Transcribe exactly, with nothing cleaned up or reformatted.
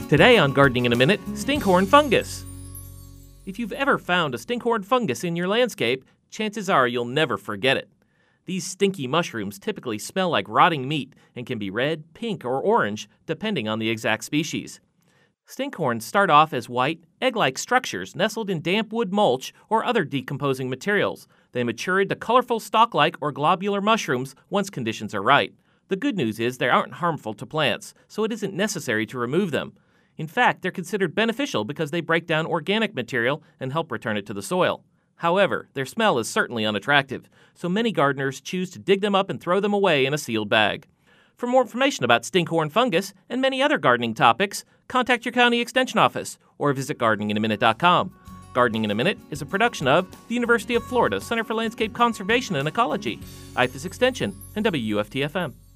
Today on Gardening in a Minute, stinkhorn fungus. If you've ever found a stinkhorn fungus in your landscape, chances are you'll never forget it. These stinky mushrooms typically smell like rotting meat and can be red, pink, or orange, depending on the exact species. Stinkhorns start off as white, egg-like structures nestled in damp wood mulch or other decomposing materials. They mature into colorful stalk-like or globular mushrooms once conditions are right. The good news is they aren't harmful to plants, so it isn't necessary to remove them. In fact, they're considered beneficial because they break down organic material and help return it to the soil. However, their smell is certainly unattractive, so many gardeners choose to dig them up and throw them away in a sealed bag. For more information about stinkhorn fungus and many other gardening topics, contact your county extension office or visit gardening in a minute dot com. Gardening in a Minute is a production of the University of Florida Center for Landscape Conservation and Ecology, I F A S Extension, and W U F T F M.